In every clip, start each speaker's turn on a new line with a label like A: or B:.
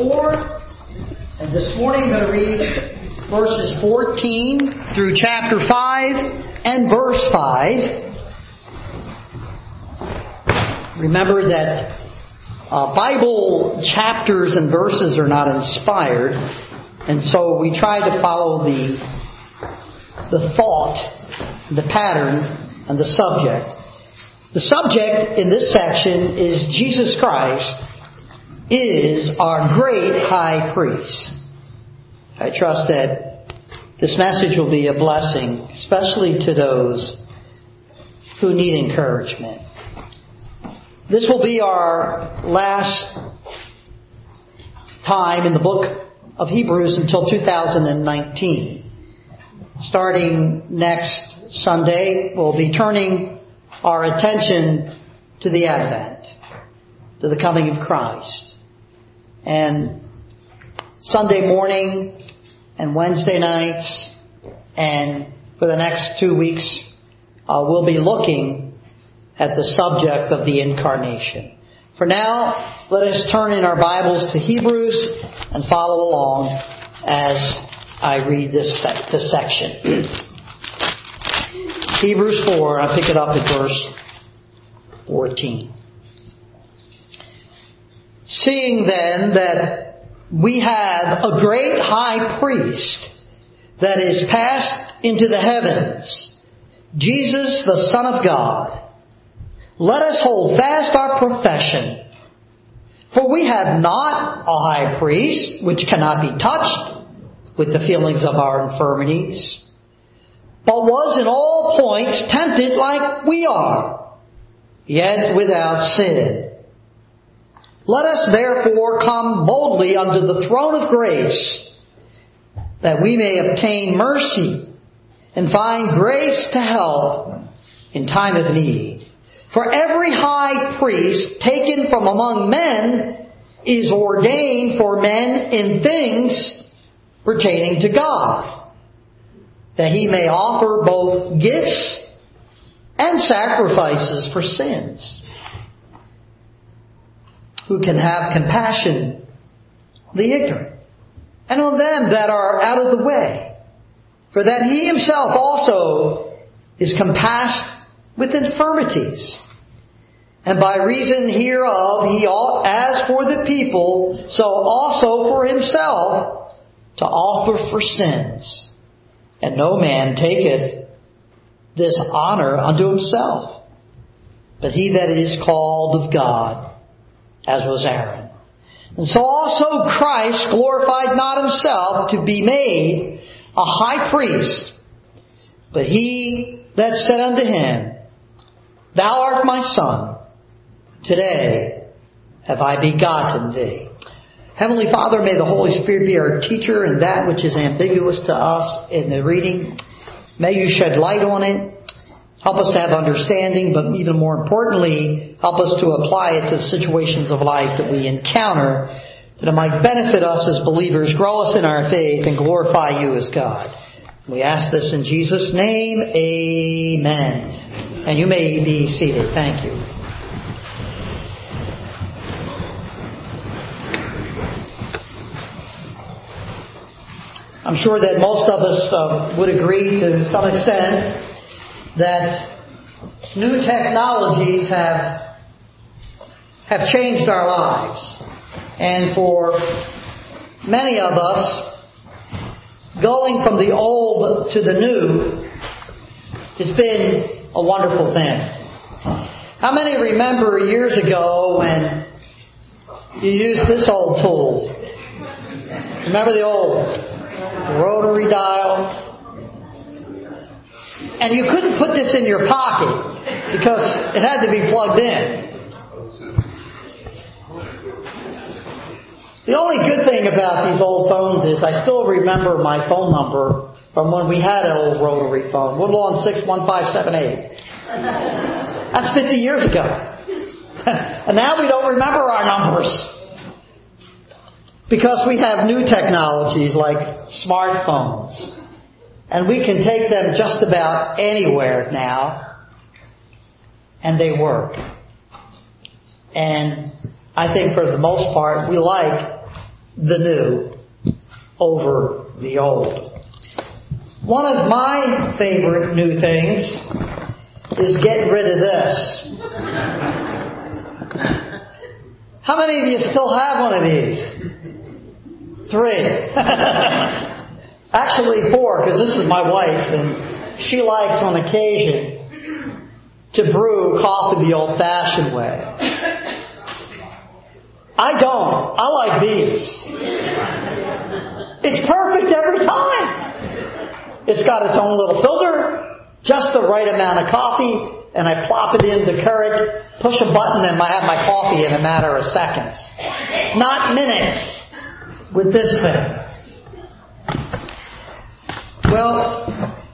A: 4. And this morning I'm going to read verses 14 through chapter 5 and verse 5. Remember that Bible chapters and verses are not inspired, and so we try to follow the thought, the pattern, and the subject. The subject in this section is Jesus Christ is our great high priest. I trust that this message will be a blessing, especially to those who need encouragement. This will be our last time in the book of Hebrews until 2019. Starting next Sunday, we'll be turning our attention to the Advent, to the coming of Christ. And Sunday morning and Wednesday nights and for the next 2 weeks, we'll be looking at the subject of the Incarnation. For now, let us turn in our Bibles to Hebrews and follow along as I read this section. Hebrews 4, I'll pick it up at verse 14. Seeing then that we have a great high priest that is passed into the heavens, Jesus the Son of God, let us hold fast our profession. For we have not a high priest which cannot be touched with the feelings of our infirmities, but was in all points tempted like we are, yet without sin. Let us therefore come boldly unto the throne of grace, that we may obtain mercy and find grace to help in time of need. For every high priest taken from among men is ordained for men in things pertaining to God, that he may offer both gifts and sacrifices for sins, who can have compassion on the ignorant and on them that are out of the way, for that he himself also is compassed with infirmities. And by reason hereof he ought, as for the people, so also for himself, to offer for sins. And no man taketh this honor unto himself, but he that is called of God, as was Aaron. And so also Christ glorified not himself to be made a high priest, but he that said unto him, Thou art my son, today have I begotten thee. Heavenly Father, may the Holy Spirit be our teacher in that which is ambiguous to us in the reading. May you shed light on it. Help us to have understanding, but even more importantly, help us to apply it to the situations of life that we encounter, that it might benefit us as believers, grow us in our faith, and glorify you as God. We ask this in Jesus' name. Amen. And you may be seated. Thank you. I'm sure that most of us would agree to some extent that new technologies have changed our lives. And for many of us, going from the old to the new has been a wonderful thing. How many remember years ago when you used this old tool? Remember the old rotary dial? And you couldn't put this in your pocket because it had to be plugged in. The only good thing about these old phones is I still remember my phone number from when we had an old rotary phone, Woodlawn 61578. That's 50 years ago. And now we don't remember our numbers, because we have new technologies like smartphones. And we can take them just about anywhere now, and they work. And I think for the most part, we like the new over the old. One of my favorite new things is getting rid of this. How many of you still have one of these? 3. Actually 4, because this is my wife, and she likes on occasion to brew coffee the old-fashioned way. I don't. I like these. It's perfect every time. It's got its own little filter, just the right amount of coffee, and I plop it in the Keurig, push a button, and I have my coffee in a matter of seconds. Not minutes with this thing. Well,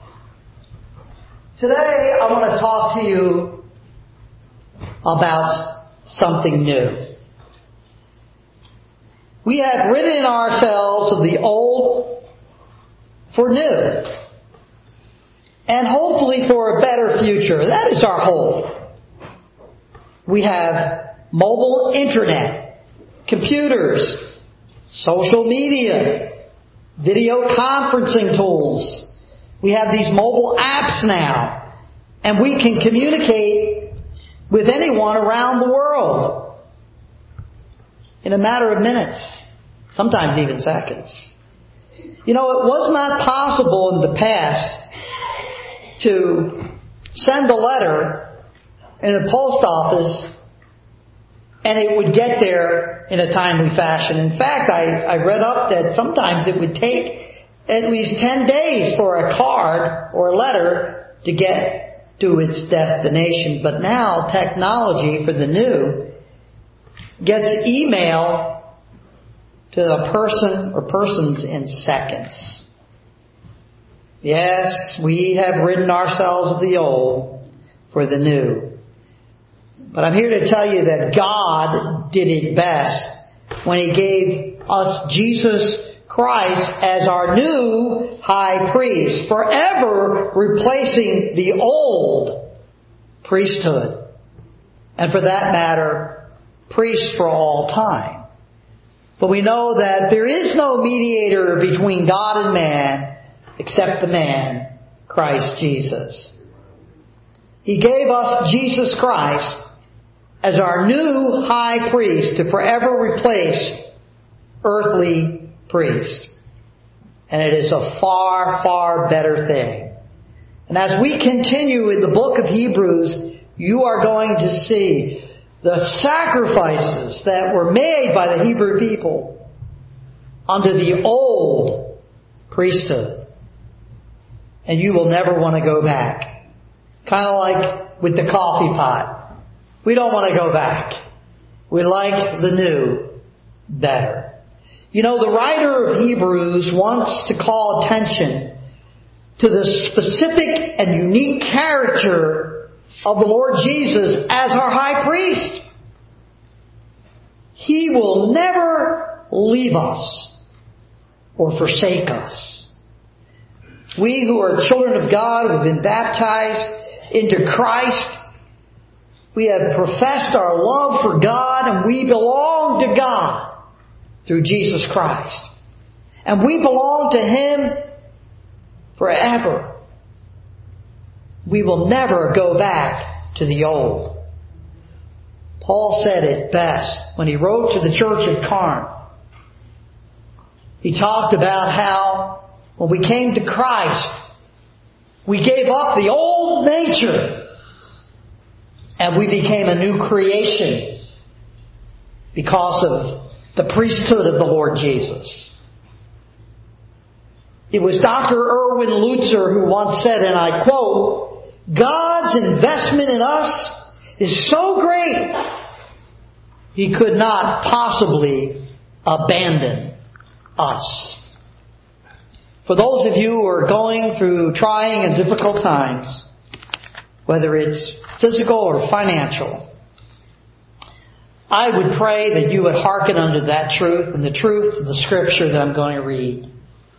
A: today I want to talk to you about something new. We have ridden ourselves of the old for new. And hopefully for a better future. That is our hope. We have mobile internet, computers, social media, video conferencing tools. We have these mobile apps now. And we can communicate with anyone around the world in a matter of minutes, sometimes even seconds. You know, it was not possible in the past to send a letter in a post office and it would get there in a timely fashion. In fact, I read up that sometimes it would take at least 10 days for a card or a letter to get to its destination. But now technology for the new gets email to the person or persons in seconds. Yes, we have ridden ourselves of the old for the new. But I'm here to tell you that God did it best when He gave us Jesus Christ as our new high priest, forever replacing the old priesthood. And for that matter, priest for all time. But we know that there is no mediator between God and man except the man, Christ Jesus. He gave us Jesus Christ as our new high priest to forever replace earthly priest. And it is a far, far better thing. And as we continue in the book of Hebrews, you are going to see the sacrifices that were made by the Hebrew people under the old priesthood. And you will never want to go back. Kind of like with the coffee pot. We don't want to go back. We like the new better. You know, the writer of Hebrews wants to call attention to the specific and unique character of the Lord Jesus as our high priest. He will never leave us or forsake us. We who are children of God, who have been baptized into Christ, we have professed our love for God, and we belong to God through Jesus Christ. And we belong to Him forever. We will never go back to the old. Paul said it best when he wrote to the church at Corinth. He talked about how when we came to Christ, we gave up the old nature and we became a new creation because of the priesthood of the Lord Jesus. It was Dr. Erwin Lutzer who once said, and I quote, "God's investment in us is so great, He could not possibly abandon us." For those of you who are going through trying and difficult times, whether it's physical or financial, I would pray that you would hearken unto that truth and the truth of the Scripture that I'm going to read.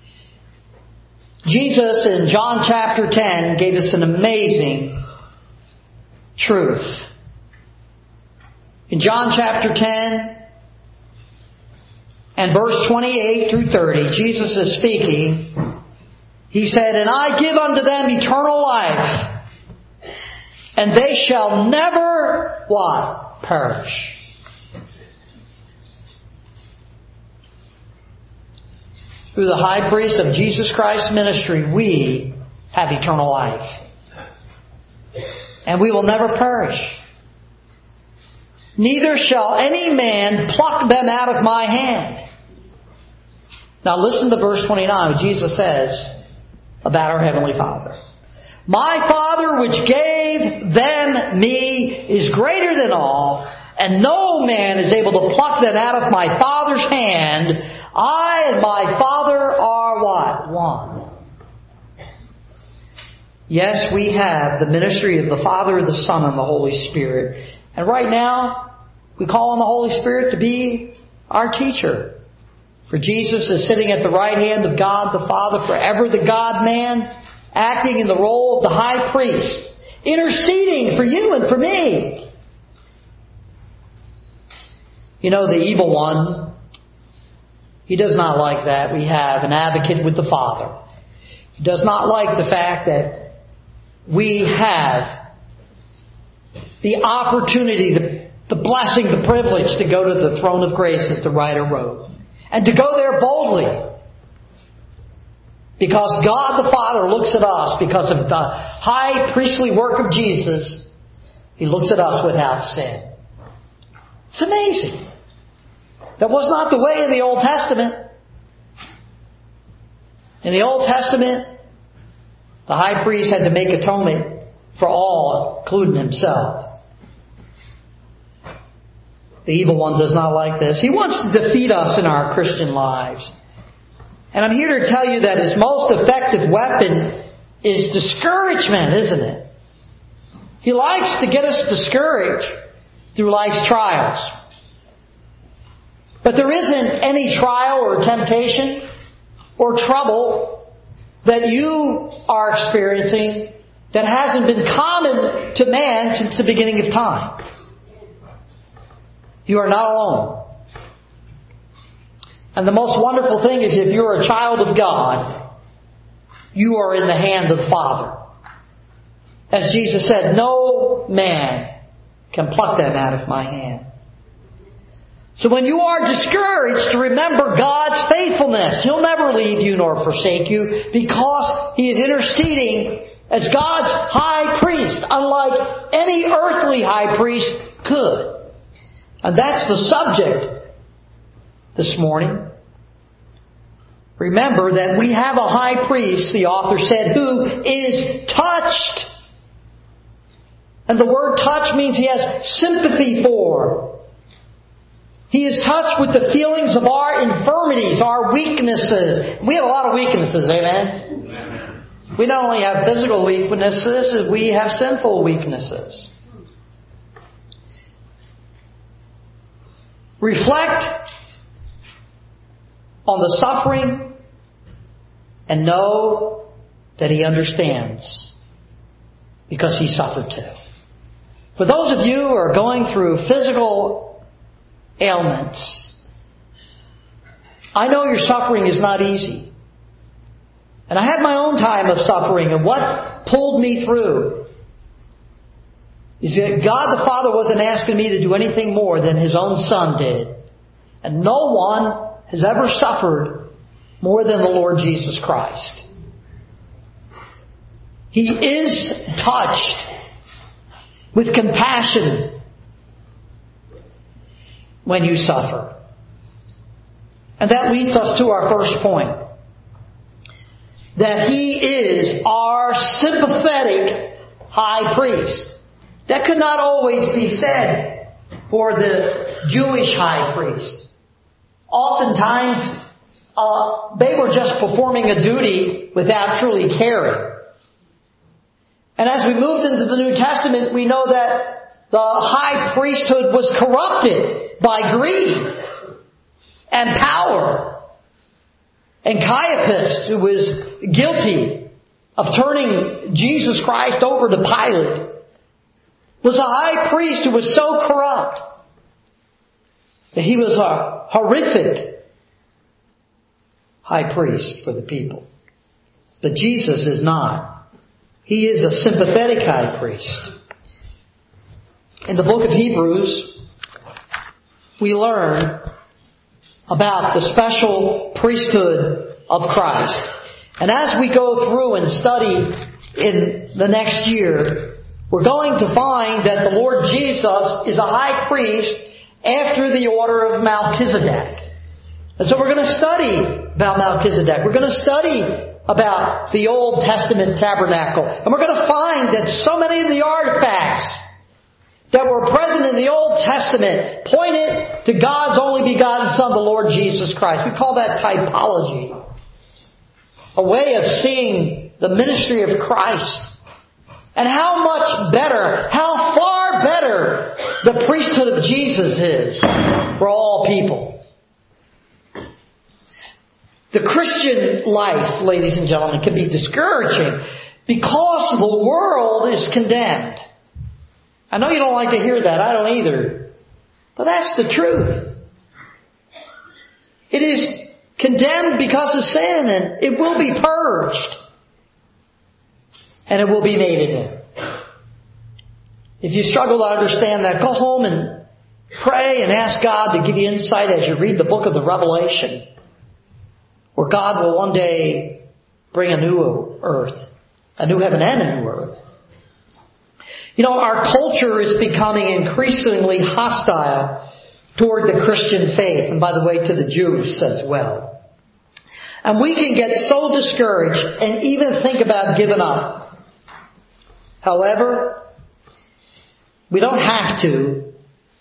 A: Jesus in John chapter 10 gave us an amazing truth. In John chapter 10, And verse 28 through 30, Jesus is speaking. He said, "And I give unto them eternal life, and they shall never," what? "Perish." Through the high priest of Jesus Christ's ministry, we have eternal life. And we will never perish. "Neither shall any man pluck them out of my hand." Now listen to verse 29, what Jesus says about our Heavenly Father. "My Father which gave them me is greater than all, and no man is able to pluck them out of my Father's hand. I and my Father are" what? "One." Yes, we have the ministry of the Father, the Son, and the Holy Spirit. And right now, we call on the Holy Spirit to be our teacher. For Jesus is sitting at the right hand of God the Father, forever the God-man, acting in the role of the high priest, interceding for you and for me. You know, the evil one, he does not like that we have an advocate with the Father. He does not like the fact that we have the opportunity, the blessing, the privilege to go to the throne of grace, as the writer wrote, and to go there boldly. Because God the Father looks at us, because of the high priestly work of Jesus, He looks at us without sin. It's amazing. That was not the way in the Old Testament. In the Old Testament, the high priest had to make atonement for all, including himself. The evil one does not like this. He wants to defeat us in our Christian lives. And I'm here to tell you that his most effective weapon is discouragement, isn't it? He likes to get us discouraged through life's trials. But there isn't any trial or temptation or trouble that you are experiencing that hasn't been common to man since the beginning of time. You are not alone. And the most wonderful thing is, if you're a child of God, you are in the hand of the Father. As Jesus said, "No man can pluck them out of my hand." So when you are discouraged, remember God's faithfulness. He'll never leave you nor forsake you, because He is interceding as God's high priest, unlike any earthly high priest could. And that's the subject this morning. Remember that we have a high priest, the author said, who is touched. And the word touch means He has sympathy for. He is touched with the feelings of our infirmities, our weaknesses. We have a lot of weaknesses, amen? We not only have physical weaknesses, we have sinful weaknesses. Reflect on the suffering and know that He understands, because He suffered too. For those of you who are going through physical ailments, I know your suffering is not easy. And I had my own time of suffering, and what pulled me through is that God the Father wasn't asking me to do anything more than His own Son did. And no one has ever suffered more than the Lord Jesus Christ. He is touched with compassion when you suffer. And that leads us to our first point. That He is our sympathetic high priest. That could not always be said for the Jewish high priest. Oftentimes, they were just performing a duty without truly caring. And as we moved into the New Testament, we know that the high priesthood was corrupted by greed and power. And Caiaphas, who was guilty of turning Jesus Christ over to Pilate, was a high priest who was so corrupt that he was a horrific high priest for the people. But Jesus is not. He is a sympathetic high priest. In the book of Hebrews, we learn about the special priesthood of Christ. And as we go through and study in the next year, we're going to find that the Lord Jesus is a high priest after the order of Melchizedek. And so we're going to study about Melchizedek. We're going to study about the Old Testament tabernacle. And we're going to find that so many of the artifacts that were present in the Old Testament pointed to God's only begotten Son, the Lord Jesus Christ. We call that typology. A way of seeing the ministry of Christ. And how much better, how far better the priesthood of Jesus is for all people. The Christian life, ladies and gentlemen, can be discouraging because the world is condemned. I know you don't like to hear that. I don't either. But that's the truth. It is condemned because of sin, and it will be purged. And it will be made anew. If you struggle to understand that, go home and pray and ask God to give you insight as you read the book of the Revelation, where God will one day bring a new earth, a new heaven and a new earth. You know, our culture is becoming increasingly hostile toward the Christian faith, and by the way, to the Jews as well. And we can get so discouraged and even think about giving up. However, we don't have to,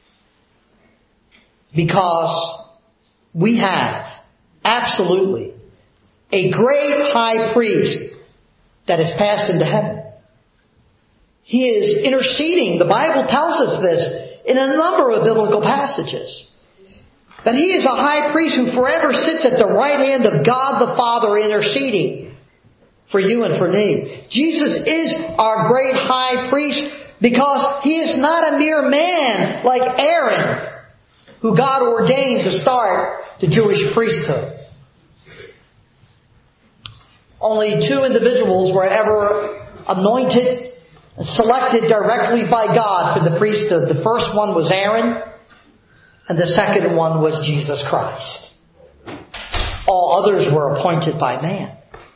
A: because we have absolutely a great high priest that has passed into heaven. He is interceding. The Bible tells us this in a number of biblical passages. That He is a high priest who forever sits at the right hand of God the Father interceding for you and for me. Jesus is our great high priest because He is not a mere man like Aaron, who God ordained to start the Jewish priesthood. Only two individuals were ever anointed and selected directly by God for the priesthood. The first one was Aaron, and the second one was Jesus Christ. All others were appointed by man.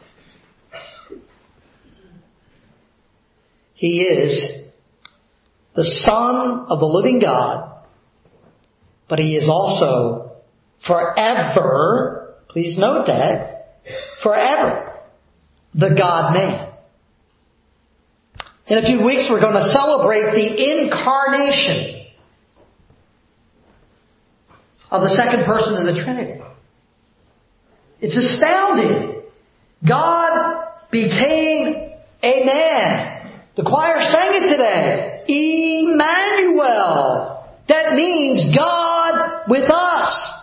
A: He is the Son of the living God, but He is also forever, please note that, forever, the God-man. In a few weeks we're going to celebrate the incarnation of the second person of the Trinity. It's astounding. God became a man. The choir sang it today. Emmanuel. That means God with us.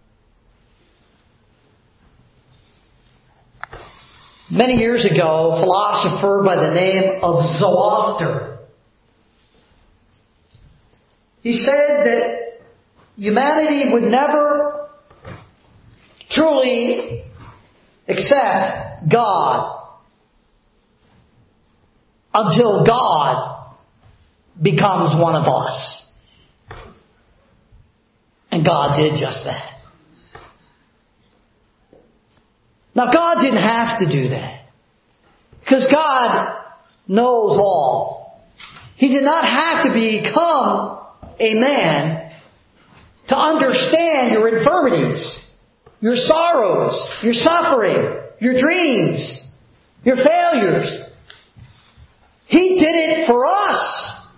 A: Many years ago, a philosopher by the name of Zoroaster, he said that humanity would never truly accept God until God becomes one of us. And God did just that. Now, God didn't have to do that, because God knows all. He did not have to become a man to understand your infirmities, your sorrows, your suffering, your dreams, your failures. He did it for us.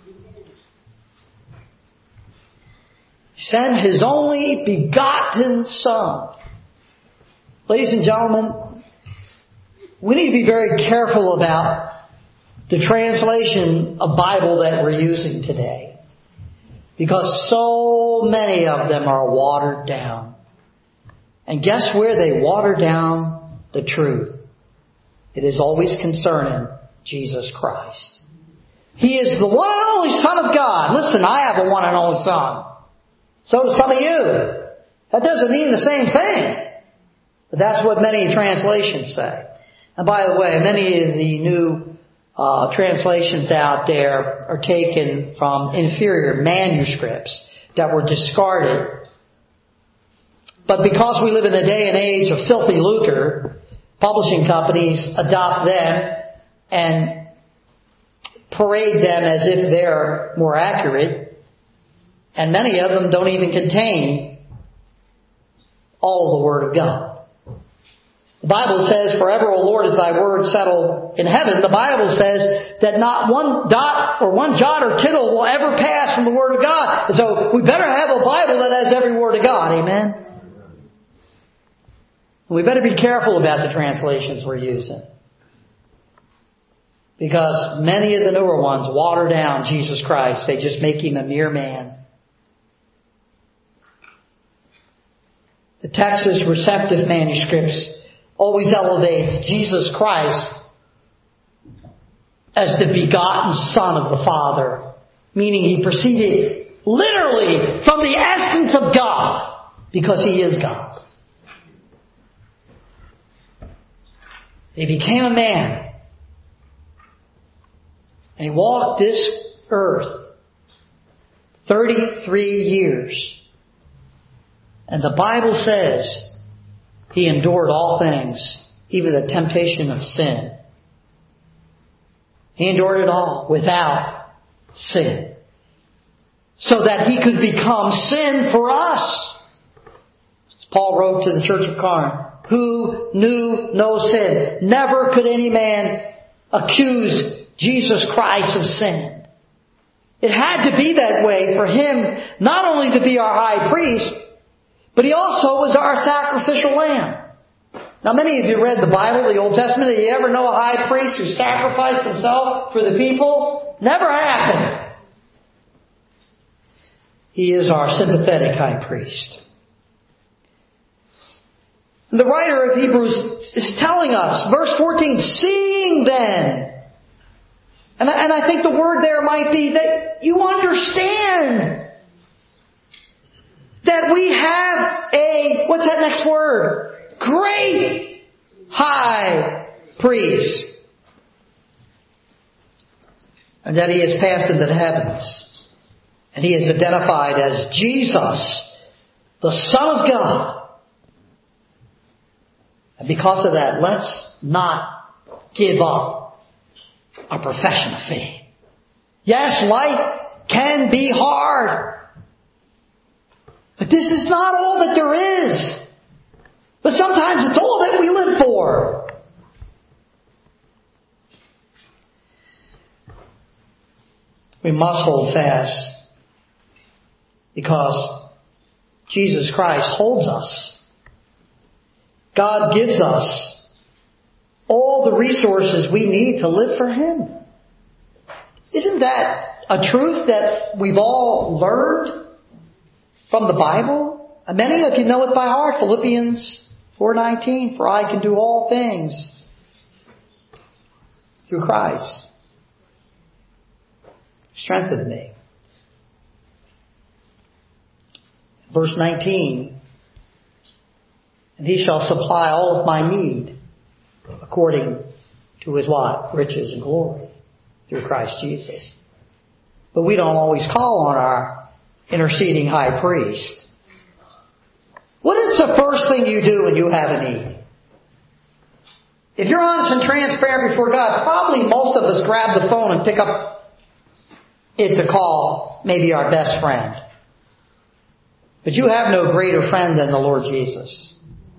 A: He sent His only begotten Son. Ladies and gentlemen, we need to be very careful about the translation of Bible that we're using today, because so many of them are watered down. And guess where they water down the truth? It is always concerning Jesus Christ. He is the one and only Son of God. Listen, I have a one and only Son. So do some of you. That doesn't mean the same thing. But that's what many translations say. And by the way, many of the new translations out there are taken from inferior manuscripts that were discarded. But because we live in a day and age of filthy lucre, publishing companies adopt them and parade them as if they're more accurate. And many of them don't even contain all of the Word of God. The Bible says, forever, O Lord, is thy word settled in heaven. The Bible says that not one dot or one jot or tittle will ever pass from the Word of God. And so we better have a Bible that has every Word of God. Amen? We better be careful about the translations we're using. Because many of the newer ones water down Jesus Christ. They just make Him a mere man. The Texas Receptive Manuscripts always elevates Jesus Christ as the begotten Son of the Father, meaning He proceeded literally from the essence of God, because He is God. He became a man, and He walked this earth 33 years. And the Bible says He endured all things, even the temptation of sin. He endured it all without sin, so that He could become sin for us. As Paul wrote to the church of Corinth, who knew no sin. Never could any man accuse Jesus Christ of sin. It had to be that way for Him not only to be our high priest, but He also was our sacrificial lamb. Now, many of you read the Bible, the Old Testament. Did you ever know a high priest who sacrificed himself for the people? Never happened. He is our sympathetic high priest. The writer of Hebrews is telling us, verse 14, seeing then. And I think the word there might be that you understand that we have a, what's that next word? Great high priest. And that He has passed into the heavens. And He is identified as Jesus, the Son of God. And because of that, let's not give up our profession of faith. Yes, life can be hard. But this is not all that there is. But sometimes it's all that we live for. We must hold fast because Jesus Christ holds us. God gives us all the resources we need to live for Him. Isn't that a truth that we've all learned from the Bible? And many of you know it by heart. Philippians 4:19, for I can do all things through Christ. Strengthen me. Verse 19, and He shall supply all of my need according to His what? Riches and glory through Christ Jesus. But we don't always call on our interceding high priest. What is the first thing you do when you have a need? If you're honest and transparent before God, probably most of us grab the phone and pick up it to call maybe our best friend. But you have no greater friend than the Lord Jesus.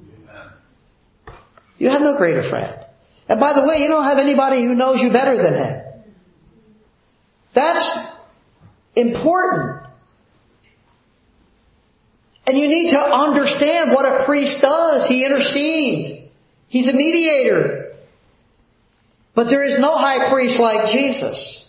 A: You have no greater friend. And by the way, you don't have anybody who knows you better than Him. That's important. And you need to understand what a priest does. He intercedes. He's a mediator. But there is no high priest like Jesus.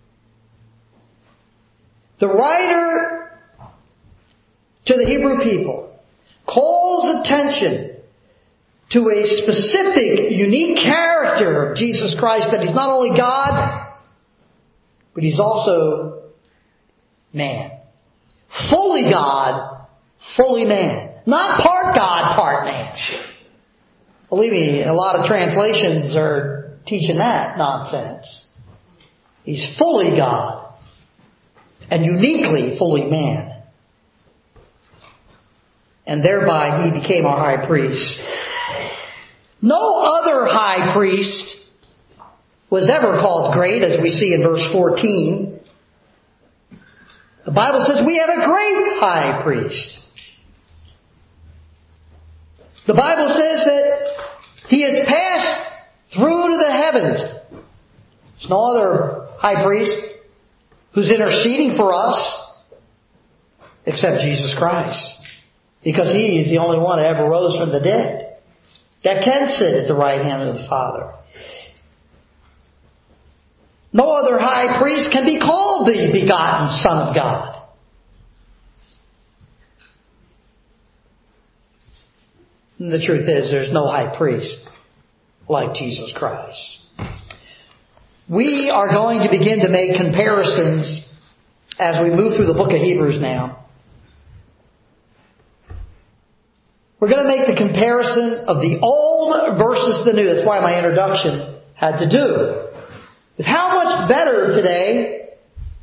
A: The writer to the Hebrew people calls attention to a specific, unique character of Jesus Christ, that He's not only God, but He's also man. Fully God, fully man. Not part God, part man. Believe me, a lot of translations are teaching that nonsense. He's fully God and uniquely fully man. And thereby he became our high priest. No other high priest was ever called great, as we see in verse 14. The Bible says we have a great high priest. The Bible says that he has passed through to the heavens. There's no other high priest who's interceding for us except Jesus Christ. Because he is the only one that ever rose from the dead, that can sit at the right hand of the Father. No other high priest can be called the begotten Son of God. And the truth is, there's no high priest like Jesus Christ. We are going to begin to make comparisons as we move through the book of Hebrews now. We're going to make the comparison of the old versus the new. That's why my introduction had to do with how much better today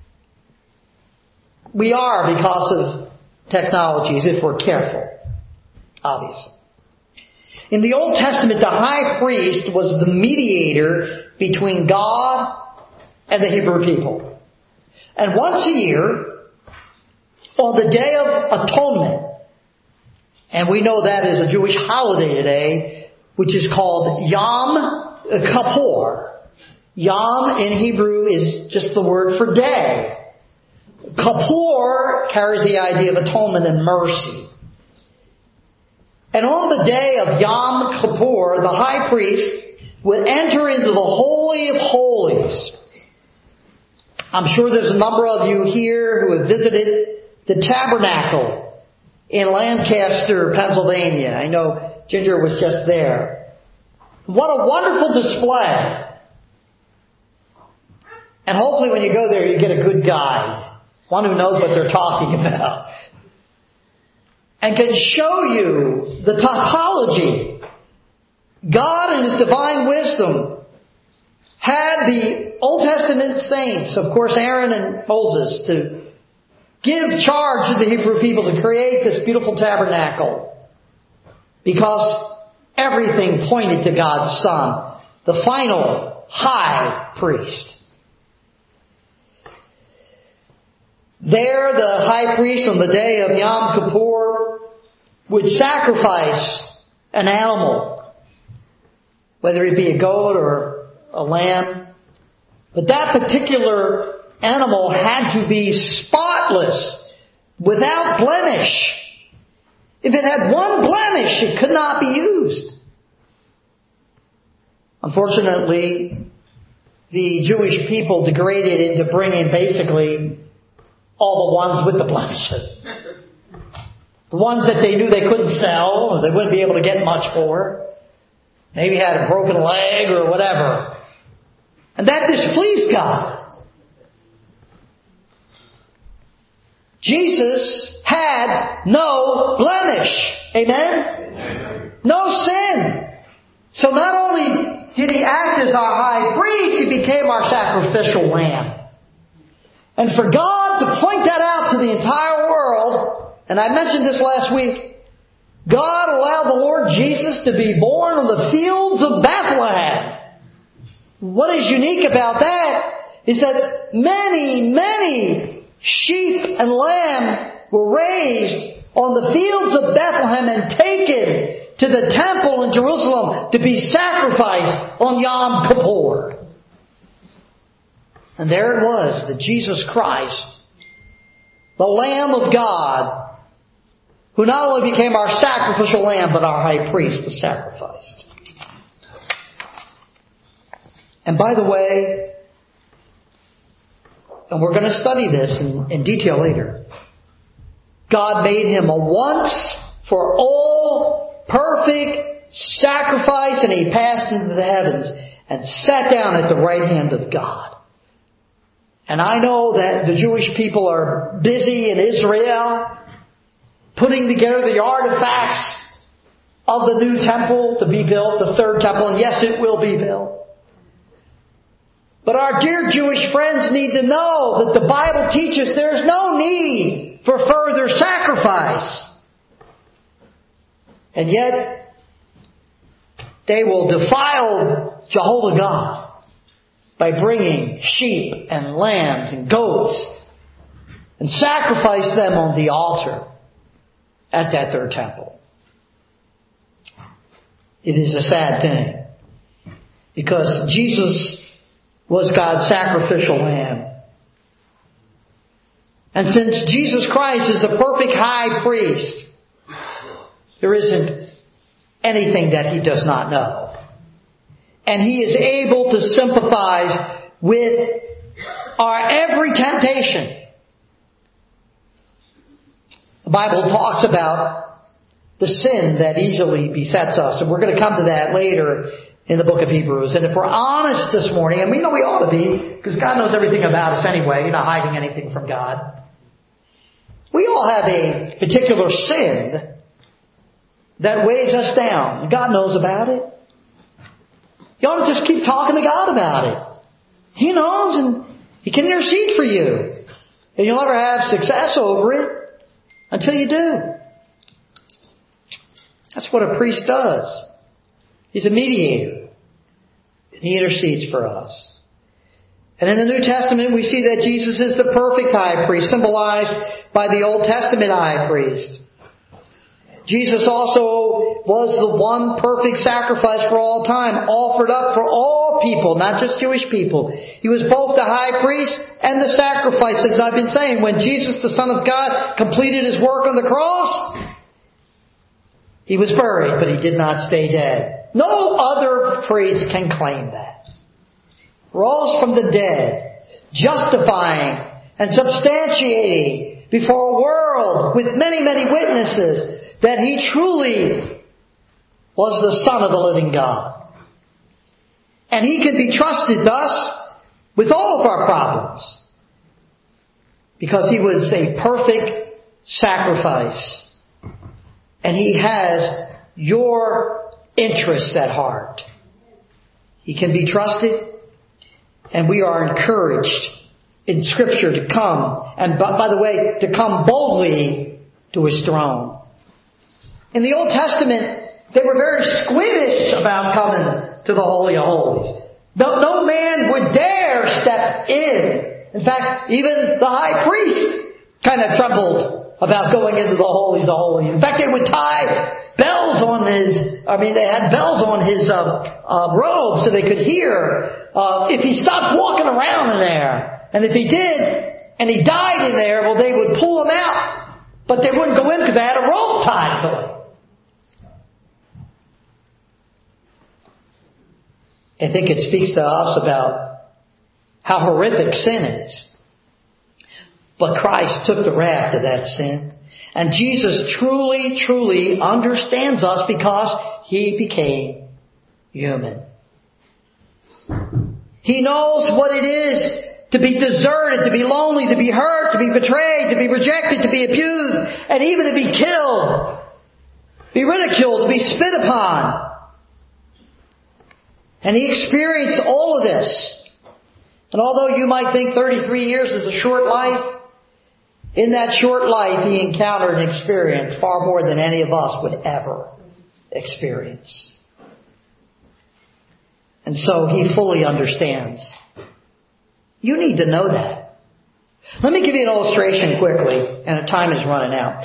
A: we are because of technologies, if we're careful, obviously. In the Old Testament, the high priest was the mediator between God and the Hebrew people. And once a year, on the Day of Atonement, and we know that is a Jewish holiday today, which is called Yom Kippur. Yom in Hebrew is just the word for day. Kippur carries the idea of atonement and mercy. And on the day of Yom Kippur, the high priest would enter into the Holy of Holies. I'm sure there's a number of you here who have visited the tabernacle in Lancaster, Pennsylvania. I know Ginger was just there. What a wonderful display. And hopefully when you go there, you get a good guide. One who knows what they're talking about. And can show you the topology. God in His divine wisdom had the Old Testament saints, of course Aaron and Moses, to give charge to the Hebrew people to create this beautiful tabernacle. Because everything pointed to God's Son, the final high priest. There, the high priest on the day of Yom Kippur would sacrifice an animal, whether it be a goat or a lamb. But that particular animal had to be spotless, without blemish. If it had one blemish, it could not be used. Unfortunately, the Jewish people degraded into bringing basically all the ones with the blemishes. The ones that they knew they couldn't sell, or they wouldn't be able to get much for. Maybe had a broken leg or whatever. And that displeased God. Jesus had no blemish. Amen? No sin. So not only did He act as our high priest, He became our sacrificial lamb. And for God to point that out to the entire world, and I mentioned this last week, God allowed the Lord Jesus to be born on the fields of Bethlehem. What is unique about that is that many sheep and lamb were raised on the fields of Bethlehem and taken to the temple in Jerusalem to be sacrificed on Yom Kippur. And there it was, that Jesus Christ, the Lamb of God, who not only became our sacrificial lamb, but our high priest, was sacrificed. And by the way, and we're going to study this in detail later, God made Him a once for all perfect sacrifice, and He passed into the heavens and sat down at the right hand of God. And I know that the Jewish people are busy in Israel putting together the artifacts of the new temple to be built, the third temple, and yes, it will be built. But our dear Jewish friends need to know that the Bible teaches there's no need for further sacrifice. And yet, they will defile Jehovah God by bringing sheep and lambs and goats and sacrifice them on the altar at that third temple. It is a sad thing, because Jesus was God's sacrificial lamb. And since Jesus Christ is the perfect high priest, there isn't anything that He does not know. And He is able to sympathize with our every temptation. The Bible talks about the sin that easily besets us, and we're going to come to that later in the book of Hebrews. And if we're honest this morning, and we know we ought to be, because God knows everything about us anyway, You're not hiding anything from God. We all have a particular sin that weighs us down. God knows about it. You ought to just keep talking to God about it. He knows, and He can intercede for you. And you'll never have success over it until you do. That's what a priest does. He's a mediator. And He intercedes for us. And in the New Testament, we see that Jesus is the perfect high priest, symbolized by the Old Testament high priest. Jesus also was the one perfect sacrifice for all time, offered up for all people, not just Jewish people. He was both the high priest and the sacrifice. As I've been saying, when Jesus, the Son of God, completed His work on the cross, He was buried, but He did not stay dead. No other priest can claim that. Rose from the dead, justifying and substantiating before a world with many, many witnesses that He truly was the Son of the living God. And He can be trusted thus with all of our problems, because He was a perfect sacrifice. And He has your interest at heart. He can be trusted, and we are encouraged in Scripture to come, and by the way, to come boldly to His throne. In the Old Testament, they were very squeamish about coming to the Holy of Holies. No man would dare step in. In fact, even the high priest kind of trembled about going into the Holies of Holies. In fact, they would tie bells on they had bells on his robe so they could hear if he stopped walking around in there. And if he did, and he died in there, well, they would pull him out. But they wouldn't go in because they had a rope tied to him. I think it speaks to us about how horrific sin is. But Christ took the wrath of that sin. And Jesus truly, truly understands us because He became human. He knows what it is to be deserted, to be lonely, to be hurt, to be betrayed, to be rejected, to be abused, and even to be killed, be ridiculed, to be spit upon. And He experienced all of this. And although you might think 33 years is a short life, in that short life He encountered and experienced far more than any of us would ever experience. And so He fully understands. You need to know that. Let me give you an illustration quickly, and time is running out.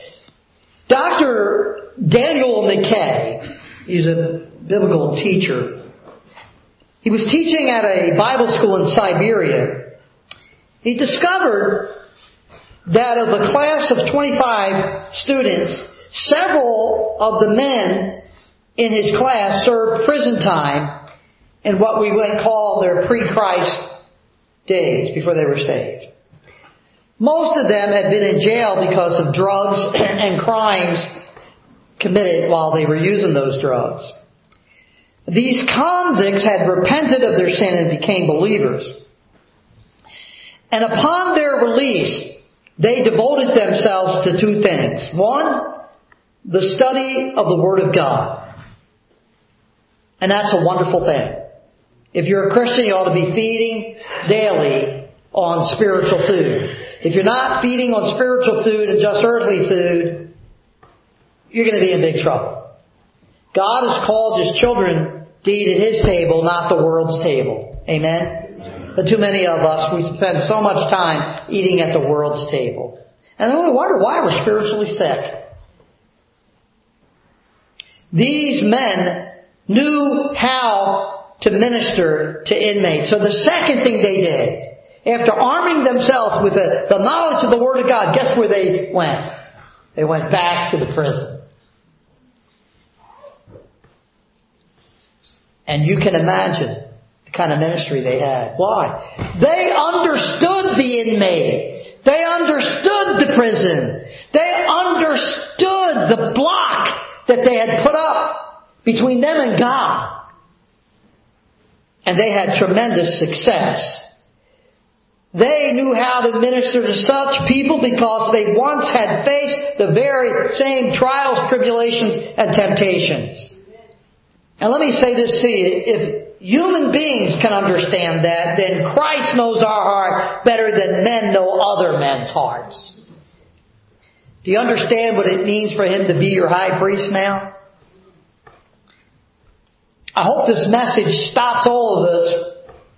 A: Dr. Daniel McKay, he's a biblical teacher. He was teaching at a Bible school in Siberia. He discovered that of the class of 25 students, several of the men in his class served prison time in what we might call their pre-Christ days, before they were saved. Most of them had been in jail because of drugs and crimes committed while they were using those drugs. These convicts had repented of their sin and became believers. And upon their release, they devoted themselves to two things. One, the study of the Word of God. And that's a wonderful thing. If you're a Christian, you ought to be feeding daily on spiritual food. If you're not feeding on spiritual food and just earthly food, you're going to be in big trouble. God has called His children to eat at His table, not the world's table. Amen? But too many of us, we spend so much time eating at the world's table. And then we wonder why we're spiritually sick. These men knew how to minister to inmates. So the second thing they did, after arming themselves with the knowledge of the Word of God, guess where they went? They went back to the prison. And you can imagine the kind of ministry they had. Why? They understood the inmate. They understood the prison. They understood the block that they had put up between them and God. And they had tremendous success. They knew how to minister to such people because they once had faced the very same trials, tribulations, and temptations. And let me say this to you. If human beings can understand that, then Christ knows our heart better than men know other men's hearts. Do you understand what it means for Him to be your high priest now? I hope this message stops all of us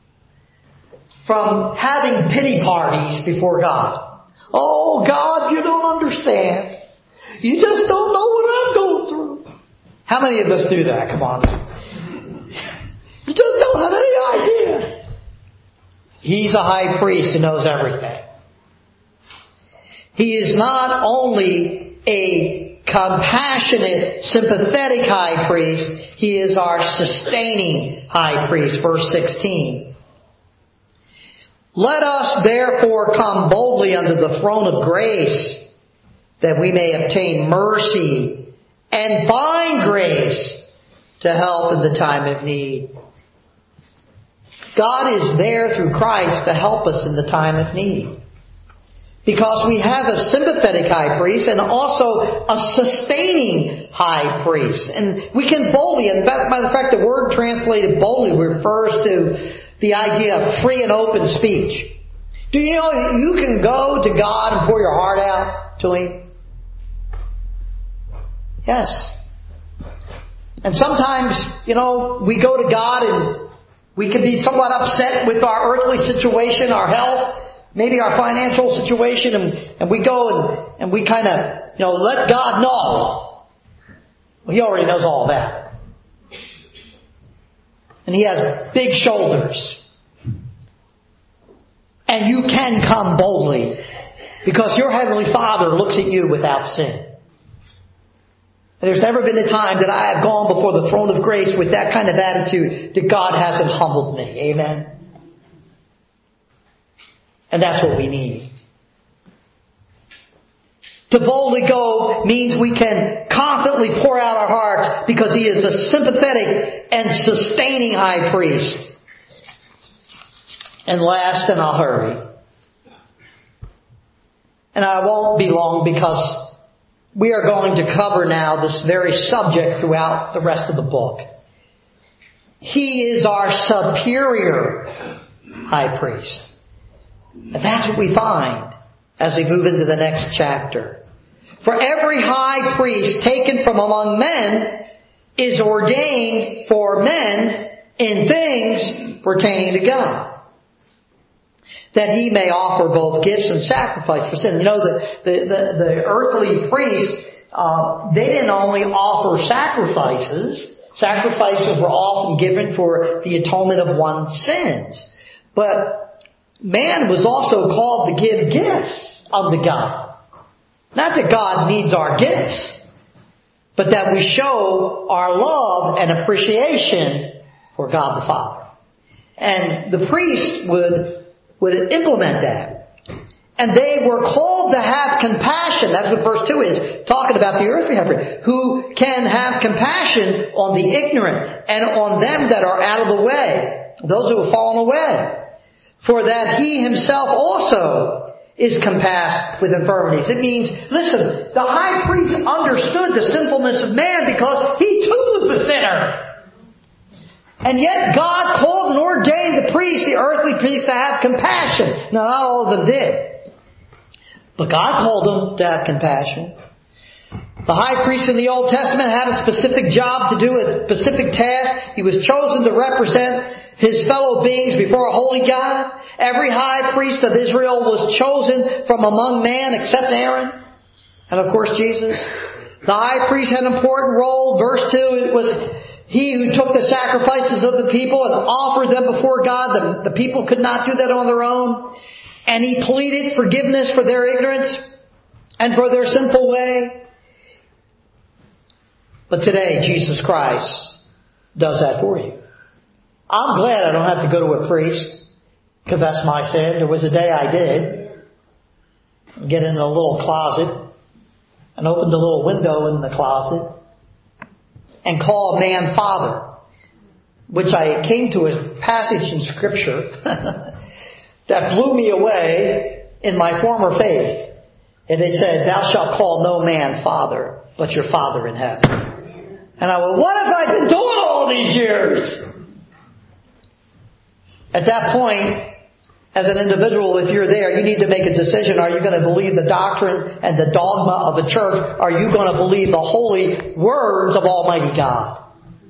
A: from having pity parties before God. Oh, God, you don't understand. You just don't know what I'm going through. How many of us do that? Come on. You just don't have any idea. He's a high priest who knows everything. He is not only a compassionate, sympathetic high priest, He is our sustaining high priest. Verse 16. Let us therefore come boldly unto the throne of grace, that we may obtain mercy and find grace to help in the time of need. God is there through Christ to help us in the time of need. Because we have a sympathetic high priest and also a sustaining high priest. And we can boldly, and matter of fact, the word translated boldly refers to the idea of free and open speech. Do you know that you can go to God and pour your heart out to Him? Yes. And sometimes, we go to God and we can be somewhat upset with our earthly situation, our health, maybe our financial situation, and we go and we kind of, let God know. Well, He already knows all that. And He has big shoulders. And you can come boldly because your Heavenly Father looks at you without sin. There's never been a time that I have gone before the throne of grace with that kind of attitude that God hasn't humbled me. Amen? And that's what we need. To boldly go means we can confidently pour out our hearts because He is a sympathetic and sustaining high priest. And last, and I'll hurry. And I won't be long because we are going to cover now this very subject throughout the rest of the book. He is our superior high priest. And that's what we find as we move into the next chapter. For every high priest taken from among men is ordained for men in things pertaining to God, that He may offer both gifts and sacrifice for sin. The earthly priests, they didn't only offer sacrifices. Sacrifices were often given for the atonement of one's sins. But man was also called to give gifts unto God. Not that God needs our gifts, but that we show our love and appreciation for God the Father. And the priest would implement that. And they were called to have compassion. That's what verse 2 is, talking about the earthly helper, who can have compassion on the ignorant and on them that are out of the way, those who have fallen away. For that He Himself also is compassed with infirmities. It means, listen, the high priest understood the sinfulness of man because he too was the sinner. And yet God called and ordained the priest, the earthly priest, to have compassion. Now, not all of them did. But God called them to have compassion. The high priest in the Old Testament had a specific job to do, a specific task. He was chosen to represent his fellow beings before a holy God. Every high priest of Israel was chosen from among man except Aaron. And of course Jesus. The high priest had an important role. Verse 2, it was he who took the sacrifices of the people and offered them before God. The people could not do that on their own. And he pleaded forgiveness for their ignorance and for their sinful way. But today, Jesus Christ does that for you. I'm glad I don't have to go to a priest, confess my sin. There was a day I did. Get in a little closet and open the little window in the closet and call a man Father, which I came to a passage in Scripture that blew me away in my former faith. And it said, "Thou shalt call no man Father, but your Father in heaven." And I went, what have I been doing all these years? At that point, as an individual, if you're there, you need to make a decision. Are you going to believe the doctrine and the dogma of the church? Are you going to believe the holy words of Almighty God?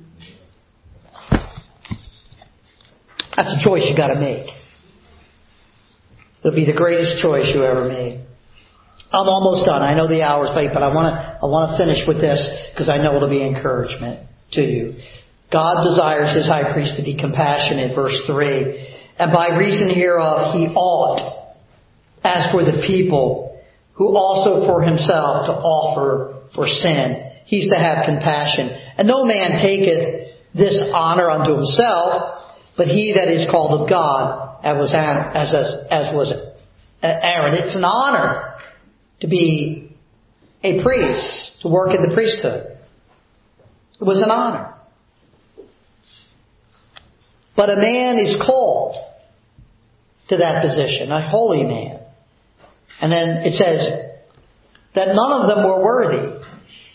A: That's a choice you got to make. It'll be the greatest choice you ever made. I'm almost done. I know the hour's late, but I want to finish with this because I know it'll be encouragement to you. God desires His high priest to be compassionate, verse 3. And by reason hereof He ought, as for the people, who also for Himself to offer for sin. He's to have compassion. And no man taketh this honor unto himself, but he that is called of God, as was Aaron. It's an honor to be a priest, to work in the priesthood. It was an honor. But a man is called to that position, a holy man. And then it says that none of them were worthy.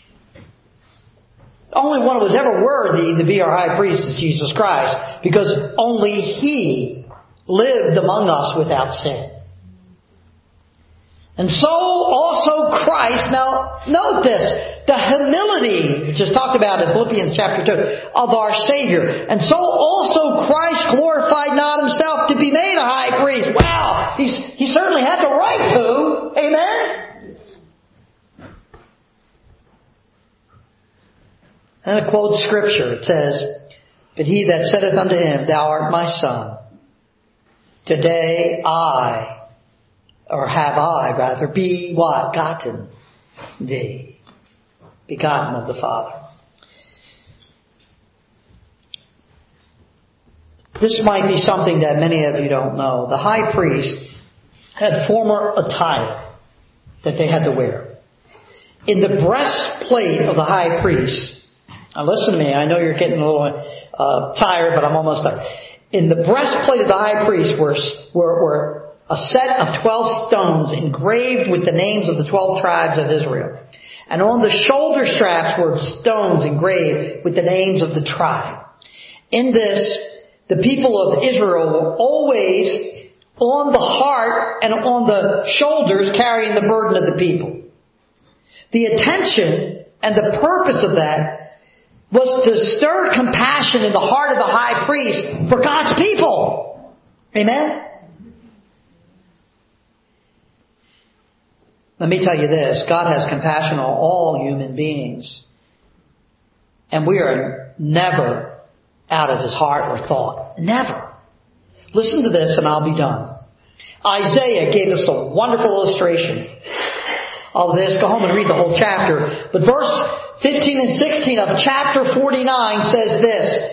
A: The only one who was ever worthy to be our high priest is Jesus Christ, because only He lived among us without sin. And so also Christ, now note this, the humility, we just talked about in Philippians chapter 2, of our Savior. And so also Christ glorified not Himself to be made a high priest. Wow, he certainly had the right to. Amen? And it quotes Scripture. It says, "But he that saith unto him, Thou art my son, today have I be what? Gotten thee." Begotten of the Father. This might be something that many of you don't know. The high priest had former attire that they had to wear. In the breastplate of the high priest, now listen to me, I know you're getting a little tired, but I'm almost done. In the breastplate of the high priest were a set of 12 stones engraved with the names of the 12 tribes of Israel. And on the shoulder straps were stones engraved with the names of the tribe. In this, the people of Israel were always on the heart and on the shoulders carrying the burden of the people. The intention and the purpose of that was to stir compassion in the heart of the high priest for God's people. Amen? Let me tell you this, God has compassion on all human beings. And we are never out of His heart or thought. Never. Listen to this and I'll be done. Isaiah gave us a wonderful illustration of this. Go home and read the whole chapter. But verse 15 and 16 of chapter 49 says this.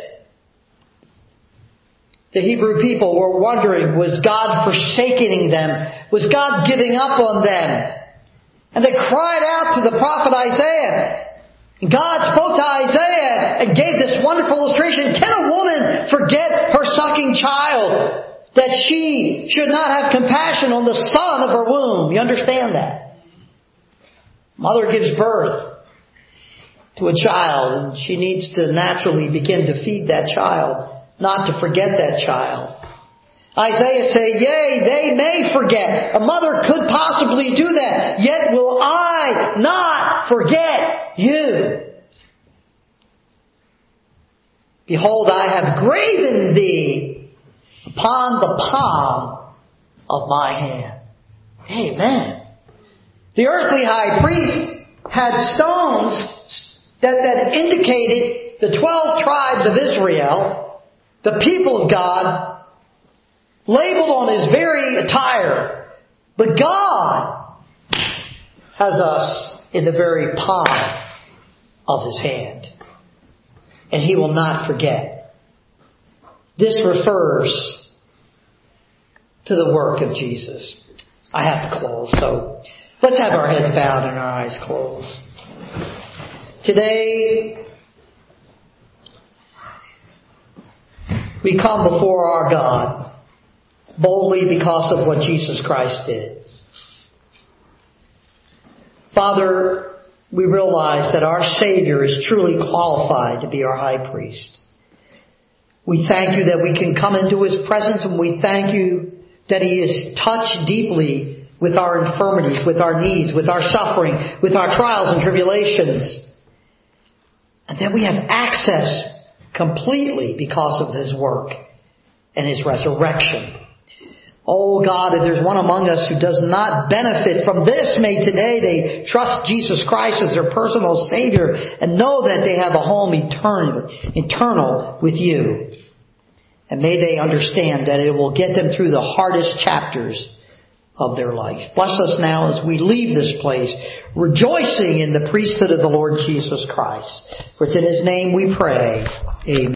A: The Hebrew people were wondering, was God forsaking them? Was God giving up on them? And they cried out to the prophet Isaiah. And God spoke to Isaiah and gave this wonderful illustration. Can a woman forget her sucking child that she should not have compassion on the son of her womb. You understand that? Mother gives birth to a child, and she needs to naturally begin to feed that child, not to forget that child. Isaiah says, yea, they may forget. A mother could possibly do that. Yet will I not forget you. Behold, I have graven thee upon the palm of my hand. Amen. The earthly high priest had stones that indicated the 12 tribes of Israel, the people of God, labeled on his very attire. But God has us in the very palm of His hand. And He will not forget. This refers to the work of Jesus. I have to close, so let's have our heads bowed and our eyes closed. Today, we come before our God boldly because of what Jesus Christ did. Father, we realize that our Savior is truly qualified to be our high priest. We thank you that we can come into His presence, and we thank you that He is touched deeply with our infirmities, with our needs, with our suffering, with our trials and tribulations. And that we have access completely because of His work and His resurrection. Oh God, if there's one among us who does not benefit from this, may today they trust Jesus Christ as their personal Savior and know that they have a home eternal with you. And may they understand that it will get them through the hardest chapters of their life. Bless us now as we leave this place, rejoicing in the priesthood of the Lord Jesus Christ. For it's in His name we pray. Amen.